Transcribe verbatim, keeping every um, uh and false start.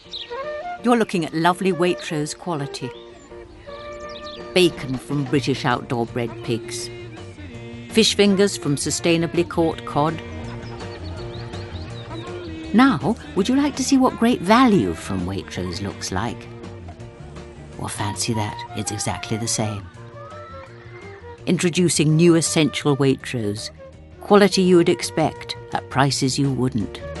You're looking at lovely Waitrose quality. Bacon from British outdoor bred pigs. Fish fingers from sustainably caught cod. Now, would you like to see what great value from Waitrose looks like? Well, fancy that. It's exactly the same. Introducing new essential Waitrose. Quality you would expect at prices you wouldn't.